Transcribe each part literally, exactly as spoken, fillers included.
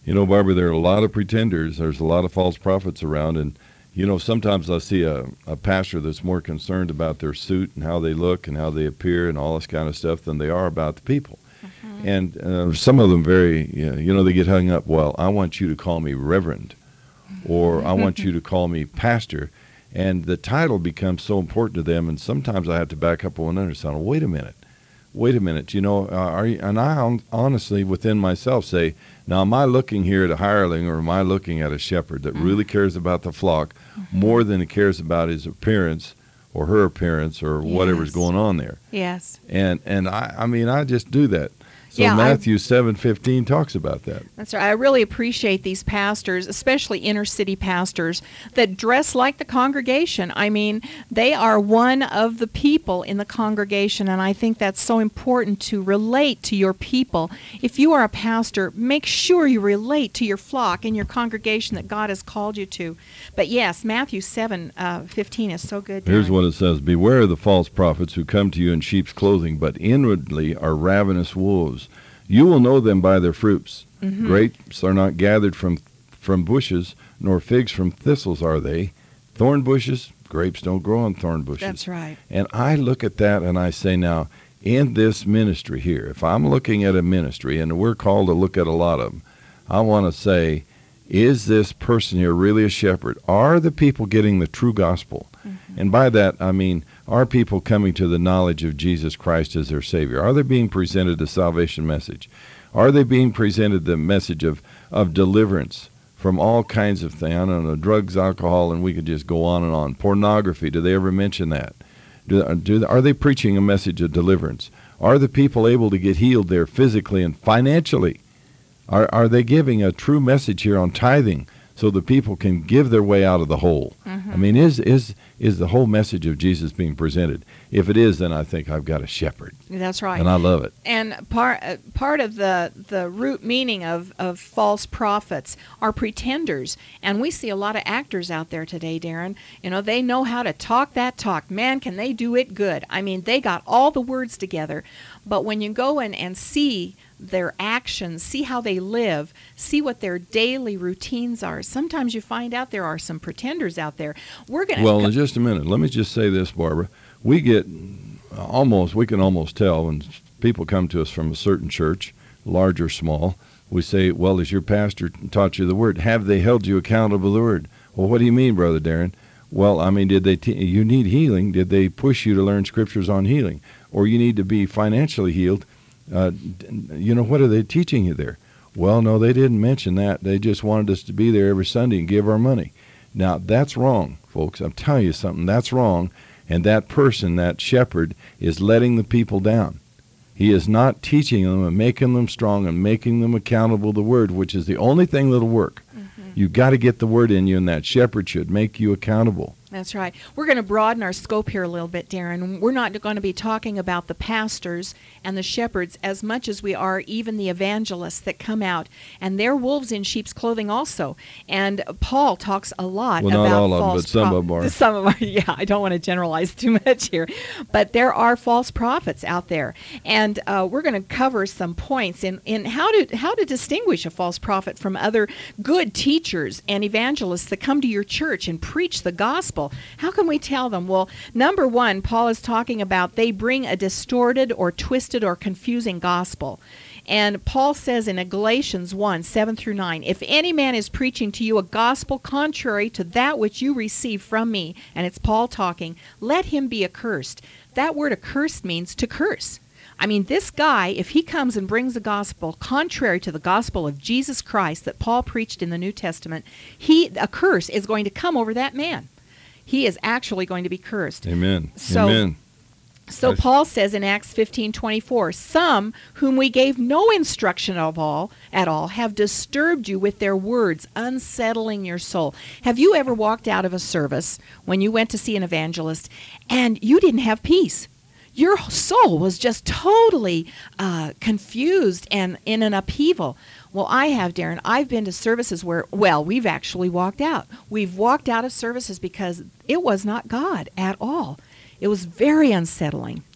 You know, Barbara, there are a lot of pretenders. There's a lot of false prophets around. And, you know, sometimes I see a, a pastor that's more concerned about their suit and how they look and how they appear and all this kind of stuff than they are about the people. Mm-hmm. And uh, some of them very, you know, you know, they get hung up, well, I want you to call me reverend, or I want you to call me pastor. And the title becomes so important to them. And sometimes I have to back up and understand, wait a minute. Wait a minute, you know, uh, are you, and I honestly within myself say, now am I looking here at a hireling, or am I looking at a shepherd that mm-hmm. really cares about the flock mm-hmm. more than he cares about his appearance or her appearance or yes. whatever's going on there? Yes. And and I, I mean, I just do that. So yeah, Matthew seven fifteen talks about that. That's right. I really appreciate these pastors, especially inner city pastors, that dress like the congregation. I mean, they are one of the people in the congregation, and I think that's so important to relate to your people. If you are a pastor, make sure you relate to your flock and your congregation that God has called you to. But yes, Matthew seven fifteen is so good. Here's what it says. Beware of the false prophets who come to you in sheep's clothing, but inwardly are ravenous wolves. You will know them by their fruits. Mm-hmm. Grapes are not gathered from from bushes, nor figs from thistles are they. Thorn bushes, grapes don't grow on thorn bushes. That's right. And I look at that and I say, now, in this ministry here, if I'm looking at a ministry, and we're called to look at a lot of them, I want to say, is this person here really a shepherd? Are the people getting the true gospel? Mm-hmm. And by that, I mean, are people coming to the knowledge of Jesus Christ as their Savior? Are they being presented the salvation message? Are they being presented the message of, of deliverance from all kinds of things? I don't know, drugs, alcohol, and we could just go on and on. Pornography, do they ever mention that? Do, do, are they preaching a message of deliverance? Are the people able to get healed there physically and financially? Are, are they giving a true message here on tithing so the people can give their way out of the hole? Mm-hmm. I mean, is is is the whole message of Jesus being presented? If it is, then I think I've got a shepherd. That's right. And I love it. And part uh, part of the, the root meaning of, of false prophets are pretenders. And we see a lot of actors out there today, Darren. You know, they know how to talk that talk. Man, can they do it good. I mean, they got all the words together. But when you go in and see their actions, see how they live, see what their daily routines are, sometimes you find out there are some pretenders out there. We're going to Well, in just a minute, let me just say this, Barbara. We get almost, we can almost tell when people come to us from a certain church, large or small, we say, well, as your pastor taught you the word, have they held you accountable to the word? Well, what do you mean, Brother Darren? Well, I mean, did they? T- you need healing. Did they push you to learn scriptures on healing? Or you need to be financially healed? Uh, you know, what are they teaching you there? Well, no, they didn't mention that. They just wanted us to be there every Sunday and give our money. Now, that's wrong, folks. I'm telling you something. That's wrong. And that person, that shepherd, is letting the people down. He is not teaching them and making them strong and making them accountable to the word, which is the only thing that'll work. Mm-hmm. You've got to get the word in you, and that shepherd should make you accountable. That's right. We're going to broaden our scope here a little bit, Darren. We're not going to be talking about the pastors and the shepherds as much as we are even the evangelists that come out. And they're wolves in sheep's clothing also. And Paul talks a lot well, about not all of false them, but some pro- of them are. Some of them are. Yeah, I don't want to generalize too much here. But there are false prophets out there. And uh, we're going to cover some points in, in how to how to distinguish a false prophet from other good teachers and evangelists that come to your church and preach the gospel. How can we tell them? Well, number one, Paul is talking about they bring a distorted or twisted or confusing gospel. And Paul says in Galatians one, seven through nine, if any man is preaching to you a gospel contrary to that which you received from me, and it's Paul talking, let him be accursed. That word accursed means to curse. I mean, this guy, if he comes and brings a gospel contrary to the gospel of Jesus Christ that Paul preached in the New Testament, he a curse is going to come over that man. He is actually going to be cursed. Amen. So, Amen. So Paul says in Acts fifteen twenty-four, some whom we gave no instruction of all at all have disturbed you with their words, unsettling your soul. Have you ever walked out of a service when you went to see an evangelist and you didn't have peace? Your soul was just totally uh, confused and in an upheaval. Well, I have, Darren. I've been to services where, well, we've actually walked out. We've walked out of services because it was not God at all. It was very unsettling.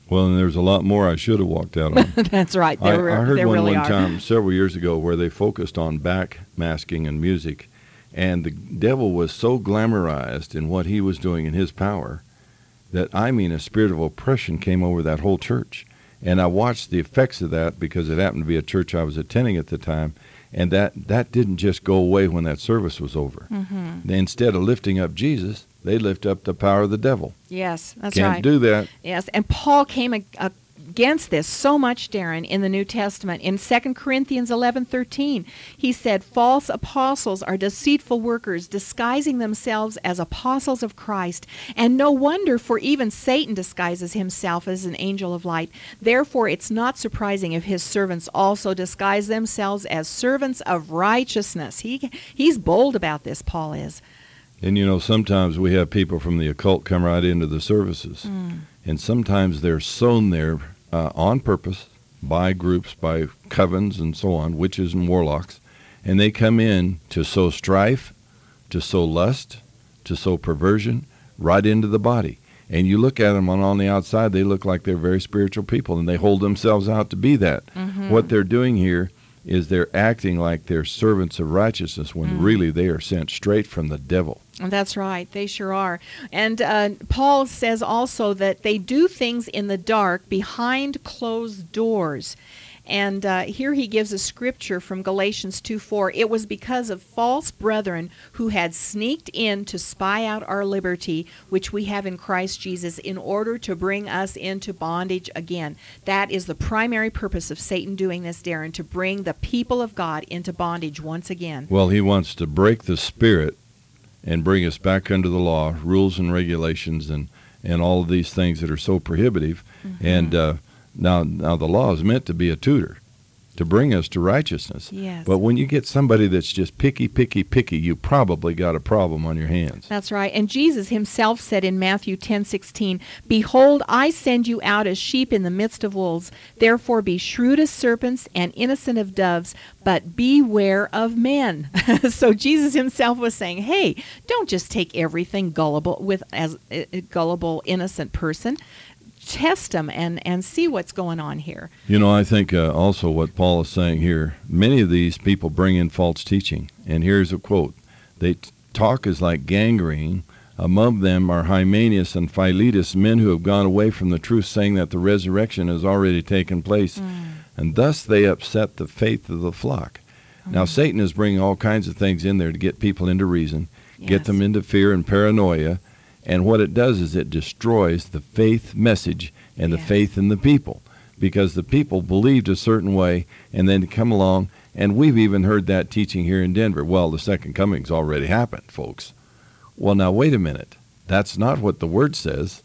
Well, and there's a lot more I should have walked out on. That's right. I, There, I heard there one really one are. time several years ago where they focused on backmasking and music, and the devil was so glamorized in what he was doing in his power that, I mean, a spirit of oppression came over that whole church. And I watched the effects of that because it happened to be a church I was attending at the time, and that, that didn't just go away when that service was over. Mm-hmm. Instead of lifting up Jesus, they lift up the power of the devil. Yes, that's Can't right. do that. Yes, and Paul came ag- against this so much, Darren, in the New Testament. In Second Corinthians eleven thirteen, he said, false apostles are deceitful workers, disguising themselves as apostles of Christ. And no wonder, for even Satan disguises himself as an angel of light. Therefore, it's not surprising if his servants also disguise themselves as servants of righteousness. He He's bold about this, Paul is. And, you know, sometimes we have people from the occult come right into the services. Mm. And sometimes they're sown there uh, on purpose by groups, by covens and so on, witches and warlocks. And they come in to sow strife, to sow lust, to sow perversion right into the body. And you look at them on, on the outside, they look like they're very spiritual people, and they hold themselves out to be that. Mm-hmm. What they're doing here is they're acting like they're servants of righteousness when Mm. really they are sent straight from the devil. That's right. They sure are. And uh, Paul says also that they do things in the dark behind closed doors. And uh, here he gives a scripture from Galatians two four. It was because of false brethren who had sneaked in to spy out our liberty, which we have in Christ Jesus, in order to bring us into bondage again. That is the primary purpose of Satan doing this, Darren, to bring the people of God into bondage once again. Well, he wants to break the spirit and bring us back under the law, rules and regulations, and, and all of these things that are so prohibitive. Mm-hmm. And uh, now, now the law is meant to be a tutor, to bring us to righteousness. Yes. But when you get somebody that's just picky, picky, picky, you probably got a problem on your hands. That's right. And Jesus himself said in Matthew ten sixteen, behold, I send you out as sheep in the midst of wolves. Therefore be shrewd as serpents and innocent of doves, but beware of men. So Jesus himself was saying, hey, don't just take everything gullible with as a gullible, innocent person. Test them and, and see what's going on here. You know, I think uh, also what Paul is saying here, many of these people bring in false teaching. And here's a quote. They t- talk is like gangrene. Among them are Hymenaeus and Philetus, men who have gone away from the truth, saying that the resurrection has already taken place. Mm. And thus they upset the faith of the flock. Mm. Now, Satan is bringing all kinds of things in there to get people into reason, yes. get them into fear and paranoia. And what it does is it destroys the faith message and the yeah. faith in the people, because the people believed a certain way and then come along, and we've even heard that teaching here in Denver. Well, the second coming's already happened, folks. Well, now, wait a minute. That's not what the Word says.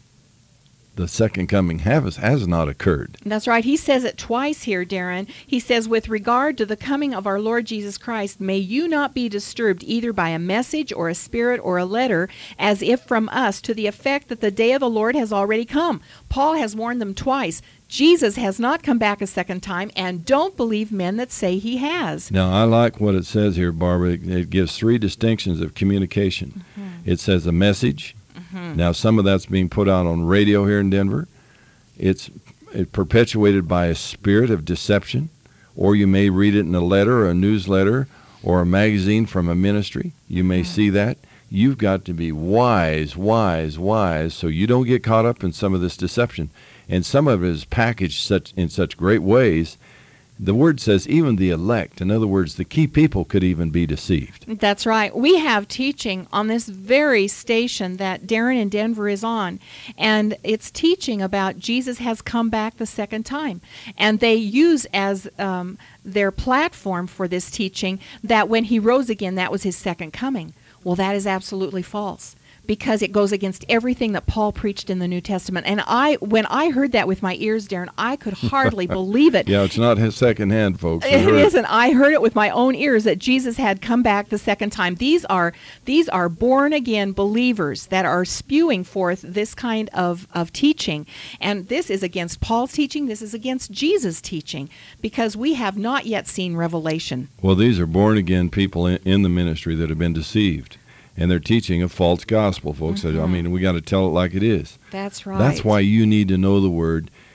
The second coming has, has not occurred. That's right. He says it twice here, Darren. He says, with regard to the coming of our Lord Jesus Christ, may you not be disturbed either by a message or a spirit or a letter, as if from us, to the effect that the day of the Lord has already come. Paul has warned them twice. Jesus has not come back a second time, and don't believe men that say he has. Now, I like what it says here, Barbara. It gives three distinctions of communication. Mm-hmm. It says a message. Mm-hmm. Now, some of that's being put out on radio here in Denver. It's it perpetuated by a spirit of deception, or you may read it in a letter or a newsletter or a magazine from a ministry. You may mm-hmm. see that. You've got to be wise, wise, wise, so you don't get caught up in some of this deception. And some of it is packaged such in such great ways. The Word says even the elect, in other words, the key people, could even be deceived. That's right. We have teaching on this very station that Darren in Denver is on, and it's teaching about Jesus has come back the second time. And they use as um, their platform for this teaching that when he rose again, that was his second coming. Well, that is absolutely false, because it goes against everything that Paul preached in the New Testament. And I, when I heard that with my ears, Darren, I could hardly believe it. Yeah, it's not his second hand, folks. It isn't. I heard it with my own ears that Jesus had come back the second time. These are these are born-again believers that are spewing forth this kind of, of teaching. And this is against Paul's teaching. This is against Jesus' teaching, because we have not yet seen revelation. Well, these are born-again people in, in the ministry that have been deceived. And they're teaching a false gospel, folks. Mm-hmm. I mean, we got to tell it like it is. That's right. That's why you need to know the Word.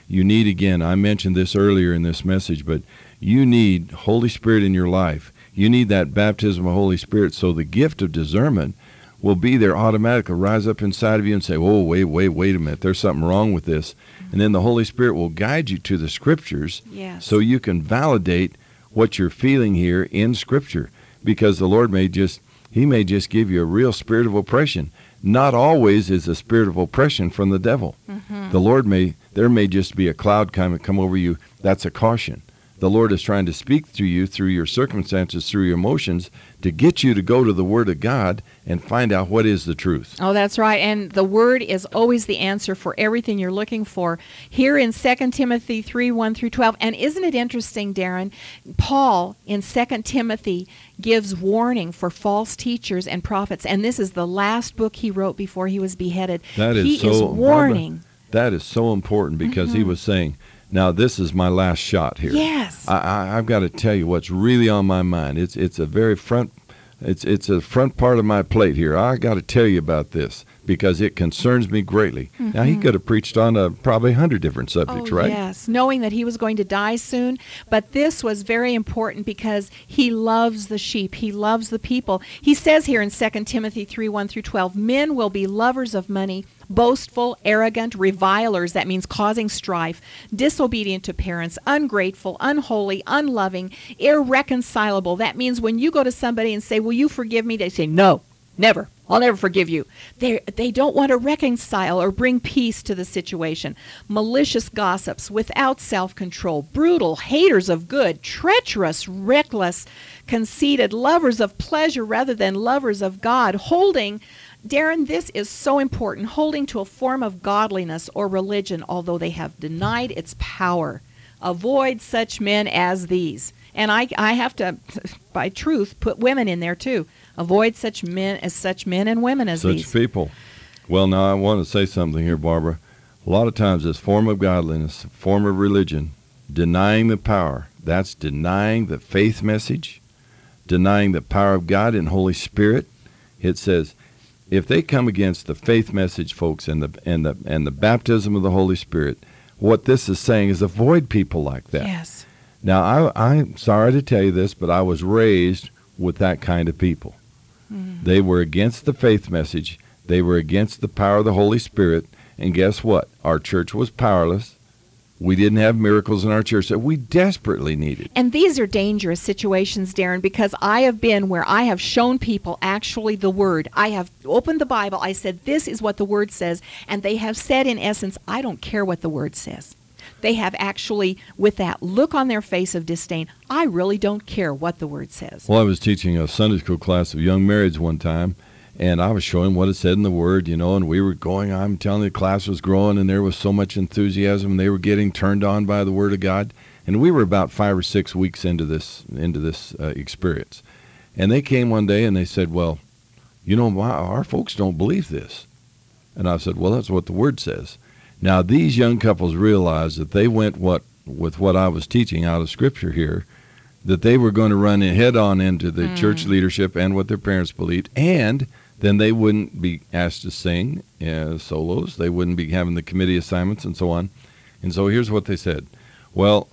You need, again, I mentioned this earlier in this message, but you need Holy Spirit in your life. You need that baptism of Holy Spirit, so the gift of discernment will be there automatically, rise up inside of you and say, oh, wait, wait, wait a minute, there's something wrong with this. And then the Holy Spirit will guide you to the Scriptures, yes, so you can validate what you're feeling here in Scripture, because the Lord may just, he may just give you a real spirit of oppression. Not always is a spirit of oppression from the devil. Mm-hmm. The Lord may, there may just be a cloud come, come over you. That's a caution. The Lord is trying to speak to you through your circumstances, through your emotions, to get you to go to the Word of God and find out what is the truth. Oh, that's right. And the Word is always the answer for everything you're looking for. Here in Second Timothy three, one through twelve. And isn't it interesting, Darren? Paul in Second Timothy gives warning for false teachers and prophets. And this is the last book he wrote before he was beheaded. That is he so, is warning. Barbara, that is so important, because mm-hmm. he was saying, now, this is my last shot here. Yes. I, I, I've got to tell you what's really on my mind. It's it's a very front, it's it's a front part of my plate here. I got to tell you about this because it concerns me greatly. Mm-hmm. Now, he could have preached on a, probably a hundred different subjects, oh, right? Yes, knowing that he was going to die soon. But this was very important because he loves the sheep. He loves the people. He says here in Second Timothy three, one through twelve, men will be lovers of money, boastful, arrogant, revilers, that means causing strife, disobedient to parents, ungrateful, unholy, unloving, irreconcilable. That means when you go to somebody and say, will you forgive me? They say, no, never. I'll never forgive you. They they don't want to reconcile or bring peace to the situation. Malicious gossips, without self-control, brutal, haters of good, treacherous, reckless, conceited, lovers of pleasure rather than lovers of God, holding, Darren, this is so important, holding to a form of godliness or religion, although they have denied its power. Avoid such men as these. And I, I have to, by truth, put women in there too. Avoid such men as such men and women as such these. people. Well, now I want to say something here, Barbara. A lot of times this form of godliness, form of religion, denying the power, that's denying the faith message, denying the power of God and Holy Spirit. It says, if they come against the faith message, folks, and the and the and the baptism of the Holy Spirit, what this is saying is avoid people like that. Yes. Now, I, I'm sorry to tell you this, but I was raised with that kind of people. Mm-hmm. They were against the faith message. They were against the power of the Holy Spirit. And guess what? Our church was powerless. We didn't have miracles in our church that we desperately needed. And these are dangerous situations, Darren, because I have been where I have shown people actually the Word. I have opened the Bible. I said, this is what the Word says. And they have said, in essence, I don't care what the Word says. They have actually, with that look on their face of disdain, I really don't care what the Word says. Well, I was teaching a Sunday school class of young marrieds one time, and I was showing what it said in the Word, you know, and we were going, I'm telling you, the class was growing, and there was so much enthusiasm, and they were getting turned on by the Word of God. And we were about five or six weeks into this into this uh, experience. And they came one day, and they said, well, you know, my, our folks don't believe this. And I said, well, that's what the Word says. Now, these young couples realized that they went what with what I was teaching out of Scripture here, that they were going to run head on into the mm. church leadership and what their parents believed, and then they wouldn't be asked to sing uh, solos. They wouldn't be having the committee assignments and so on. And so here's what they said. Well,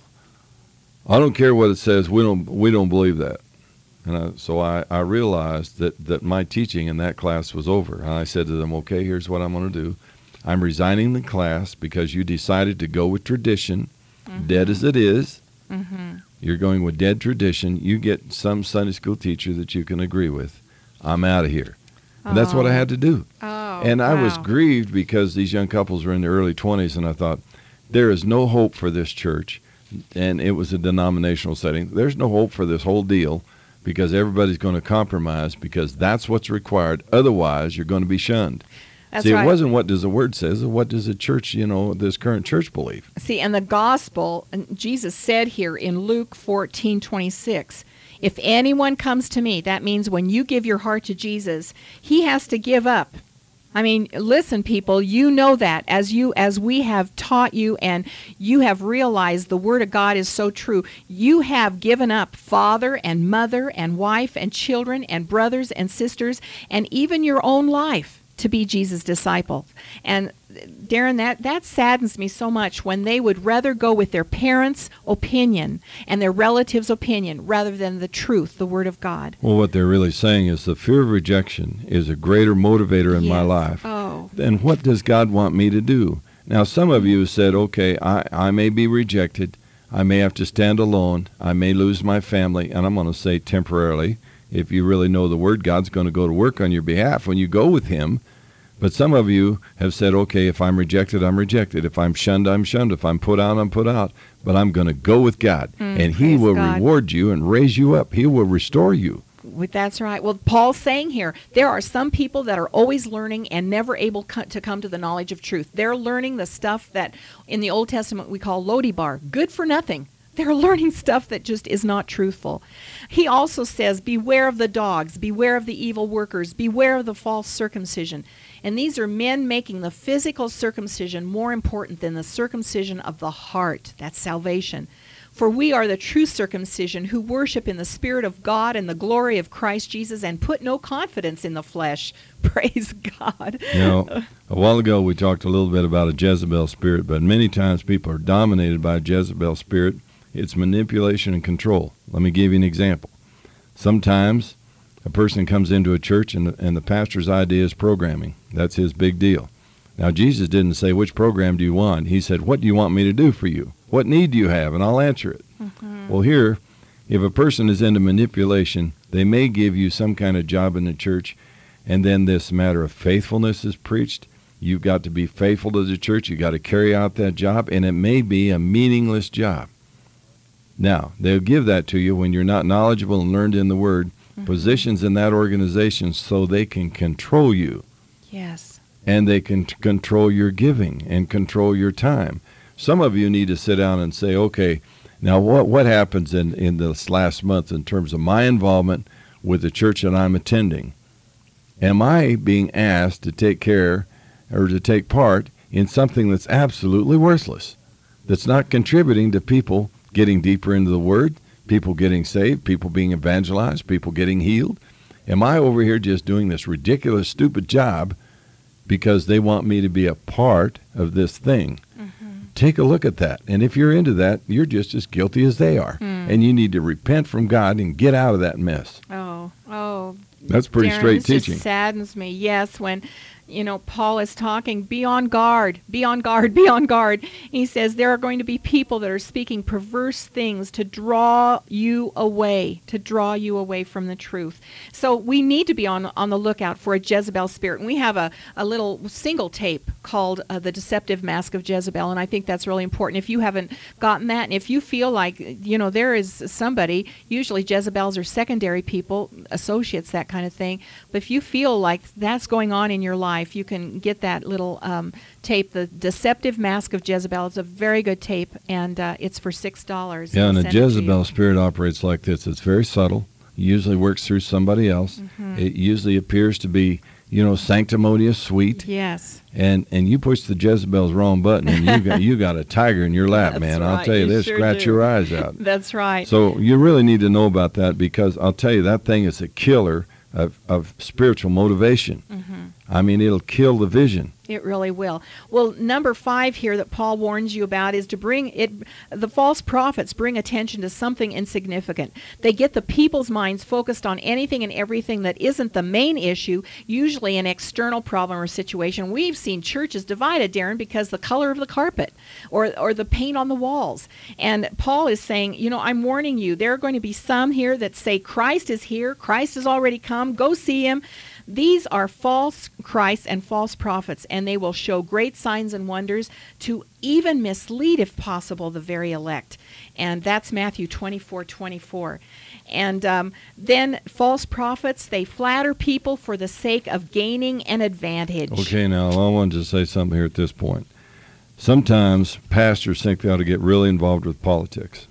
I don't care what it says. We don't we don't believe that. And I, so I, I realized that, that my teaching in that class was over. And I said to them, okay, here's what I'm going to do. I'm resigning the class because you decided to go with tradition, mm-hmm. dead as it is. Mm-hmm. You're going with dead tradition. You get some Sunday school teacher that you can agree with. I'm out of here. And oh. that's what I had to do. Oh, and I wow. was grieved because these young couples were in their early twenties, and I thought, there is no hope for this church. And it was a denominational setting. There's no hope for this whole deal because everybody's going to compromise because that's what's required. Otherwise, you're going to be shunned. That's See, right. It wasn't what does the Word says, what does the church, you know, this current church believe? See, and the gospel, and Jesus said here in Luke fourteen twenty-six, if anyone comes to me, that means when you give your heart to Jesus, he has to give up. I mean, listen, people, you know that as you, as we have taught you and you have realized the Word of God is so true, you have given up father and mother and wife and children and brothers and sisters and even your own life. to be Jesus' disciples. And Darren, that, that saddens me so much when they would rather go with their parents' opinion and their relatives' opinion rather than the truth, the Word of God. Well, what they're really saying is the fear of rejection is a greater motivator in Yes. my life. Oh. Then what does God want me to do? Now, some of you have said, okay, I, I may be rejected. I may have to stand alone. I may lose my family. And I'm going to say temporarily, if you really know the Word, God's going to go to work on your behalf when you go with Him. But some of you have said, okay, if I'm rejected, I'm rejected. If I'm shunned, I'm shunned. If I'm put out, I'm put out. But I'm going to go with God. Mm, and He praise will God. reward you and raise you up. He will restore you. Well, that's right. Well, Paul's saying here, there are some people that are always learning and never able co- to come to the knowledge of truth. They're learning the stuff that in the Old Testament we call Lodibar, good for nothing. They're learning stuff that just is not truthful. He also says, beware of the dogs, beware of the evil workers, beware of the false circumcision. And these are men making the physical circumcision more important than the circumcision of the heart. That's salvation. For we are the true circumcision who worship in the Spirit of God and the glory of Christ Jesus and put no confidence in the flesh. Praise God. You know, a while ago we talked a little bit about a Jezebel spirit, but many times people are dominated by a Jezebel spirit. It's manipulation and control. Let me give you an example. Sometimes a person comes into a church and the, and the pastor's idea is programming. That's his big deal. Now, Jesus didn't say, which program do you want? He said, what do you want me to do for you? What need do you have? And I'll answer it. Mm-hmm. Well, here, if a person is into manipulation, they may give you some kind of job in the church, and then this matter of faithfulness is preached. You've got to be faithful to the church. You've got to carry out that job, and it may be a meaningless job. Now, they'll give that to you when you're not knowledgeable and learned in the Word, mm-hmm. positions in that organization so they can control you. Yes. And they can t- control your giving and control your time. Some of you need to sit down and say, okay, now what what happens in, in this last month in terms of my involvement with the church that I'm attending? Am I being asked to take care or to take part in something that's absolutely worthless, that's not contributing to people getting deeper into the Word, people getting saved, people being evangelized, people getting healed? Am I over here just doing this ridiculous, stupid job because they want me to be a part of this thing? Mm-hmm. Take a look at that. And if you're into that, you're just as guilty as they are. Mm. And you need to repent from God and get out of that mess. Oh, oh. That's pretty Darren, straight this teaching. Just saddens me. Yes, when, you know, Paul is talking, be on guard, be on guard, be on guard. He says there are going to be people that are speaking perverse things to draw you away, to draw you away from the truth. So we need to be on on the lookout for a Jezebel spirit. And we have a, a little single tape called uh, The Deceptive Mask of Jezebel, and I think that's really important. If you haven't gotten that, and if you feel like, you know, there is somebody, usually Jezebels are secondary people, associates, that kind of thing, but if you feel like that's going on in your life, you can get that little um, tape, The Deceptive Mask of Jezebel. It's a very good tape, and uh, it's for six dollars. Yeah, and a Jezebel spirit operates like this. It's very subtle. It usually works through somebody else. Mm-hmm. It usually appears to be, you know, sanctimonious, sweet. Yes. And and you push the Jezebel's wrong button, and you got you got a tiger in your lap, That's man. right. I'll tell you, You they sure scratch do. your eyes out. That's right. So you really need to know about that, because I'll tell you, that thing is a killer of, of spiritual motivation. Mm-hmm. I mean, it'll kill the vision. It really will. Well, number five here that Paul warns you about is to bring it, the false prophets bring attention to something insignificant. They get the people's minds focused on anything and everything that isn't the main issue, usually an external problem or situation. We've seen churches divided, Darren, because the color of the carpet or, or the paint on the walls. And Paul is saying, you know, I'm warning you, there are going to be some here that say Christ is here, Christ has already come, go see him. These are false Christs and false prophets, and they will show great signs and wonders to even mislead, if possible, the very elect. And that's Matthew twenty-four twenty-four. And um, then false prophets, they flatter people for the sake of gaining an advantage. Okay, now I wanted to say something here at this point. Sometimes pastors think they ought to get really involved with politics.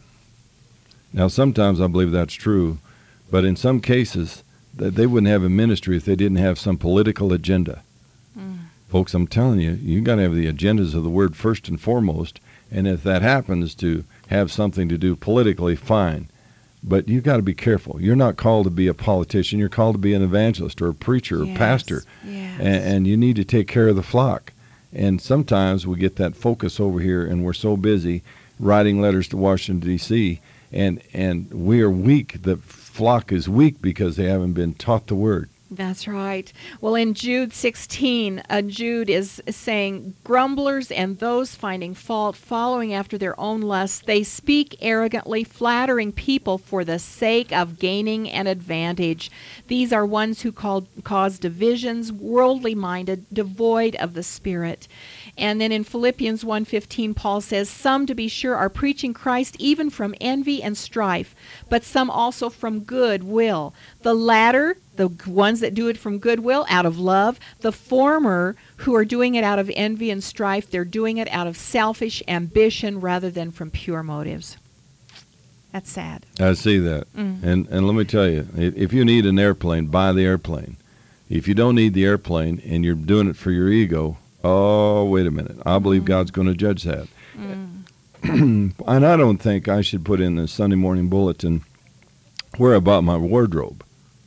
Now, sometimes I believe that's true, but in some cases, that they wouldn't have a ministry if they didn't have some political agenda. Mm. Folks, I'm telling you, you got to have the agendas of the Word first and foremost, and if that happens to have something to do politically, fine. But you've got to be careful. You're not called to be a politician. You're called to be an evangelist or a preacher or yes, pastor. yes. and, and you need to take care of the flock. And sometimes we get that focus over here, and we're so busy writing letters to Washington, D C, and, and we are weak. The flock is weak because they haven't been taught the word. That's right. Well, in Jude sixteen, uh, Jude is saying, grumblers and those finding fault, following after their own lusts, they speak arrogantly, flattering people for the sake of gaining an advantage. These are ones who call, cause divisions, worldly minded, devoid of the Spirit. And then in Philippians one fifteen, Paul says, some, to be sure, are preaching Christ even from envy and strife, but some also from good will. The latter, the ones that do it from goodwill, out of love. The former, who are doing it out of envy and strife, they're doing it out of selfish ambition rather than from pure motives. That's sad. I see that. Mm. And and let me tell you, if you need an airplane, buy the airplane. If you don't need the airplane and you're doing it for your ego, oh, wait a minute. I believe mm. God's going to judge that. Mm. And I don't think I should put in the Sunday morning bulletin where I bought my wardrobe.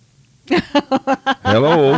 Hello.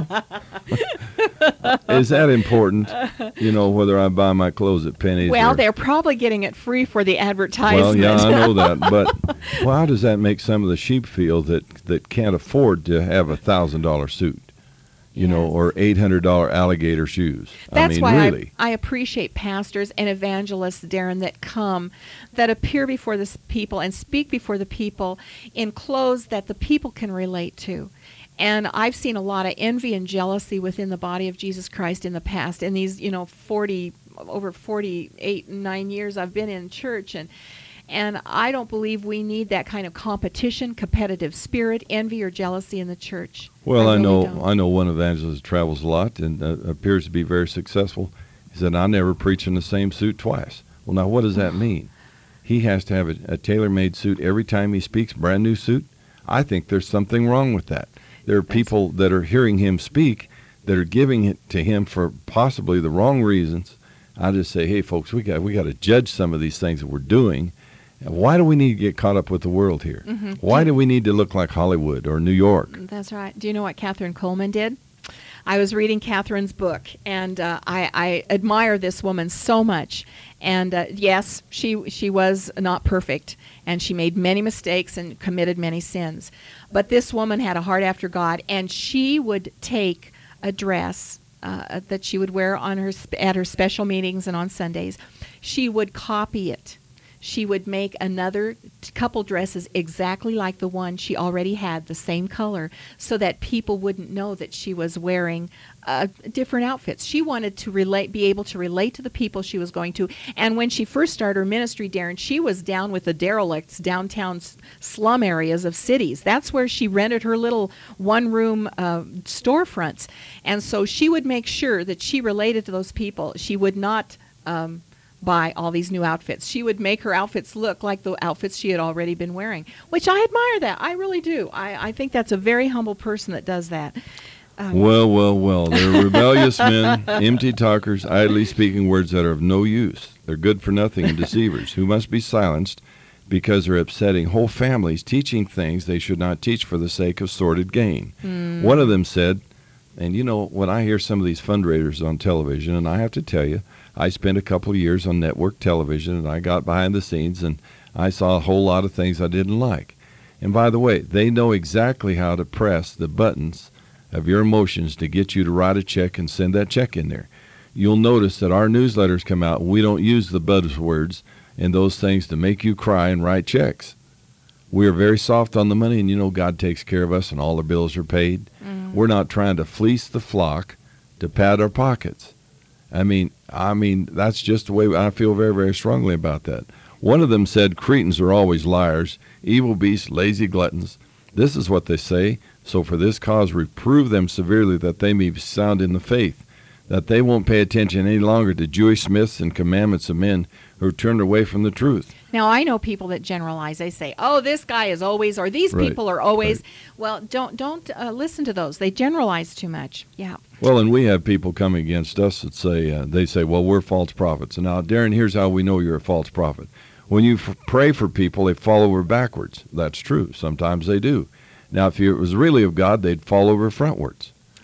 Is that important? You know, whether I buy my clothes at Penny's. Well, or, they're probably getting it free for the advertisement. Well, yeah, I know that. But well, how does that make some of the sheep feel that, that can't afford to have a one thousand dollars suit? You yes. know, or eight hundred dollars alligator shoes. That's I mean, why really. I, I appreciate pastors and evangelists, Darren, that come, that appear before the people and speak before the people in clothes that the people can relate to. And I've seen a lot of envy and jealousy within the body of Jesus Christ in the past. In these, you know, forty, over forty-eight, nine years I've been in church. And and I don't believe we need that kind of competition, competitive spirit, envy, or jealousy in the church. Well, I, I really know don't. I know one evangelist travels a lot and uh, appears to be very successful. He said, I never preach in the same suit twice. Well, now, what does that mean? He has to have a, a tailor-made suit every time he speaks, brand new suit? I think there's something wrong with that. There are people that are hearing him speak that are giving it to him for possibly the wrong reasons. I just say, hey, folks, we got we got to judge some of these things that we're doing. Why do we need to get caught up with the world here? Mm-hmm. Why do we need to look like Hollywood or New York? That's right. Do you know what Catherine Coleman did? I was reading Catherine's book, and uh, I, I admire this woman so much. And uh, yes, she she was not perfect, and she made many mistakes and committed many sins. But this woman had a heart after God, and she would take a dress uh, that she would wear on her sp- at her special meetings and on Sundays. She would copy it. She would make another t- couple dresses exactly like the one she already had, the same color, so that people wouldn't know that she was wearing uh, different outfits. She wanted to relate, be able to relate to the people she was going to. And when she first started her ministry, Darren, she was down with the derelicts, downtown s- slum areas of cities. That's where she rented her little one-room uh, storefronts. And so she would make sure that she related to those people. She would not Um, buy all these new outfits. She would make her outfits look like the outfits she had already been wearing, which I admire that. I really do. I, I think that's a very humble person that does that. Um, well, well, well. They're rebellious men, empty talkers, idly speaking words that are of no use. They're good for nothing and deceivers who must be silenced because they're upsetting whole families, teaching things they should not teach for the sake of sordid gain. Mm. One of them said, and you know, when I hear some of these fundraisers on television, and I have to tell you, I spent a couple of years on network television, and I got behind the scenes, and I saw a whole lot of things I didn't like. And by the way, they know exactly how to press the buttons of your emotions to get you to write a check and send that check in there. You'll notice that our newsletters come out, and we don't use the buzzwords and those things to make you cry and write checks. We are very soft on the money, and you know God takes care of us, and all our bills are paid. Mm. We're not trying to fleece the flock to pad our pockets. I mean, I mean, that's just the way I feel very, very strongly about that. One of them said, Cretans are always liars, evil beasts, lazy gluttons. This is what they say. So for this cause, reprove them severely that they may be sound in the faith, that they won't pay attention any longer to Jewish myths and commandments of men who turned away from the truth. Now, I know people that generalize. They say, oh, this guy is always, or these right. people are always. Right. Well, don't don't uh, listen to those. They generalize too much. Yeah. Well, and we have people coming against us that say, uh, they say, well, we're false prophets. And now, Darren, here's how we know you're a false prophet. When you f- pray for people, they fall over backwards. That's true. Sometimes they do. Now, if it was really of God, they'd fall over frontwards.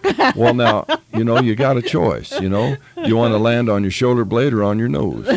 Well, now, you know, you got a choice, you know. You want to land on your shoulder blade or on your nose.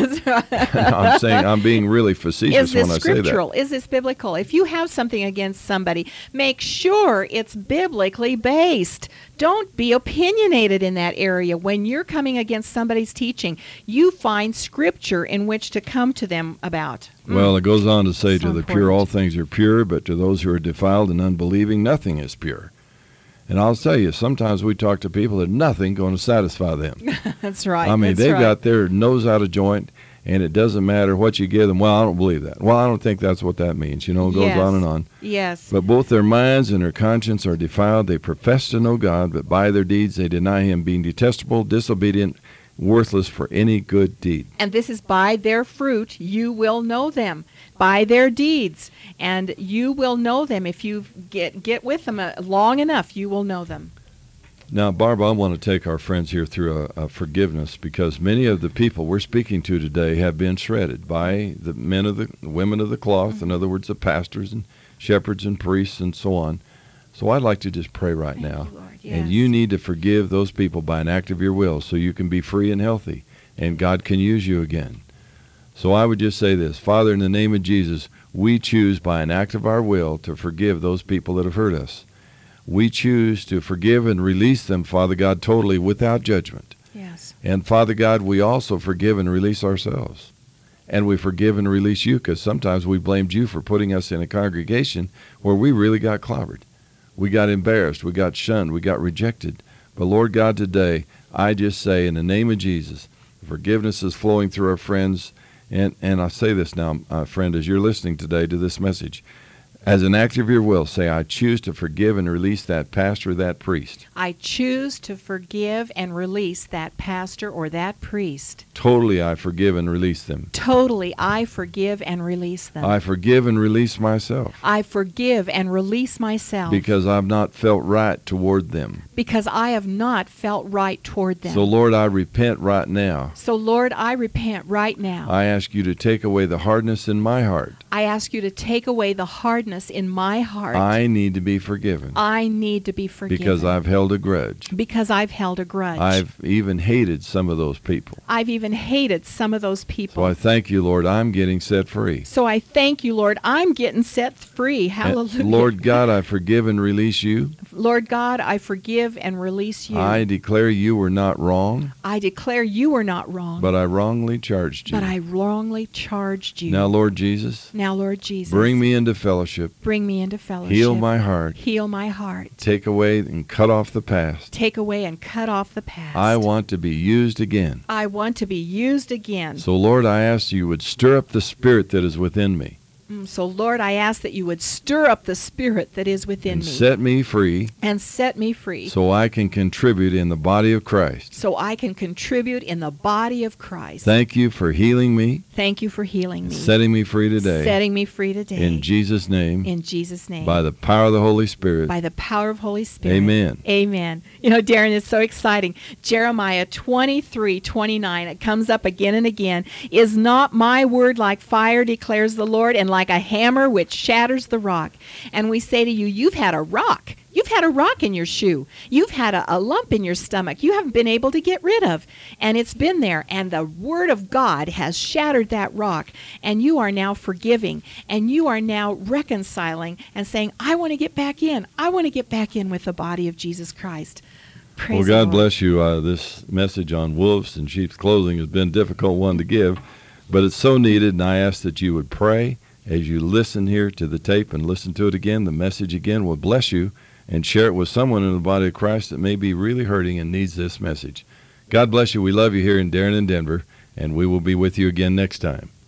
I'm saying, I'm being really facetious Is this when I say that. scriptural? Is this biblical? If you have something against somebody, make sure it's biblically based. Don't be opinionated in that area. When you're coming against somebody's teaching, you find scripture in which to come to them about. Mm. Well, it goes on to say, So to the pure important. all things are pure, but to those who are defiled and unbelieving, nothing is pure. And I'll tell you, sometimes we talk to people that nothing going to satisfy them. That's right. I mean, That's they've right. got their nose out of joint, and it doesn't matter what you give them. Well, I don't believe that. Well, I don't think that's what that means. You know, it goes Yes. on and on. Yes. But both their minds and their conscience are defiled. They profess to know God, but by their deeds they deny him, being detestable, disobedient, worthless for any good deed. And this is by their fruit you will know them, by their deeds. And you will know them if you get get with them uh, long enough, you will know them. Now, Barb, I want to take our friends here through a, a forgiveness, because many of the people we're speaking to today have been shredded by the men of the women of the cloth, Mm-hmm. in other words, the pastors and shepherds and priests and so on. So I'd like to just pray right Thank now. you, Lord. And Yes. you need to forgive those people by an act of your will so you can be free and healthy, and God can use you again. So I would just say this: Father, in the name of Jesus, we choose by an act of our will to forgive those people that have hurt us. We choose to forgive and release them, Father God, totally without judgment. Yes. And Father God, we also forgive and release ourselves. And we forgive and release you, because sometimes we blamed you for putting us in a congregation where we really got clobbered. We got embarrassed. We got shunned. We got rejected. But Lord God, today, I just say in the name of Jesus, forgiveness is flowing through our friends. And, and I say this now, uh, friend, as you're listening today to this message, as an act of your will, say, I choose to forgive and release that pastor, that priest. I choose to forgive and release that pastor or that priest. Totally, I forgive and release them. Totally, I forgive and release them. I forgive and release myself, I forgive and release myself because I've not felt right toward them. because I have not felt right toward them. So, Lord, I repent right now. So, Lord, I repent right now. I ask you to take away the hardness in my heart. I ask you to take away the hardness in my heart. I need to be forgiven I need to be forgiven. because I've held a grudge. Because I've held a grudge. I've even hated some of those people. I've even hated some of those people. So I thank you, Lord, I'm getting set free. So I thank you, Lord. I'm getting set free. And Hallelujah. Lord God, I forgive and release you. Lord God, I forgive and release you. I declare you were not wrong, I declare you were not wrong, but I wrongly charged you. but I wrongly charged you. Now, Lord Jesus, Now, Lord Jesus, bring me into fellowship. bring me into fellowship. Heal my heart. Heal my heart. Take away and cut off the past. Take away and cut off the past. I want to be used again. I want to be used again. So, Lord, I ask you would stir up the spirit that is within me Mm, So, Lord, I ask that you would stir up the spirit that is within and me set me free and set me free so I can contribute in the body of Christ. so I can contribute in the body of Christ. Thank you for healing me, Thank you for healing me. setting me free today. Setting me free today. In Jesus' name, In Jesus' name. by the power of the Holy Spirit. By the power of Holy Spirit. Amen. Amen. You know, Darren, it's so exciting. Jeremiah twenty-three twenty-nine, it comes up again and again. Is not my word like fire, declares the Lord, and like a hammer which shatters the rock? And we say to you, you've had a rock. You've had a rock in your shoe. You've had a, a lump in your stomach you haven't been able to get rid of. And it's been there. And the Word of God has shattered that rock. And you are now forgiving. And you are now reconciling and saying, I want to get back in. I want to get back in with the body of Jesus Christ. Praise Well, the God Lord. bless you. Uh, this message on wolves and sheep's clothing has been a difficult one to give, but it's so needed, and I ask that you would pray as you listen here to the tape and listen to it again. The message again will bless you, and share it with someone in the body of Christ that may be really hurting and needs this message. God bless you. We love you here in Darren and Denver, and we will be with you again next time.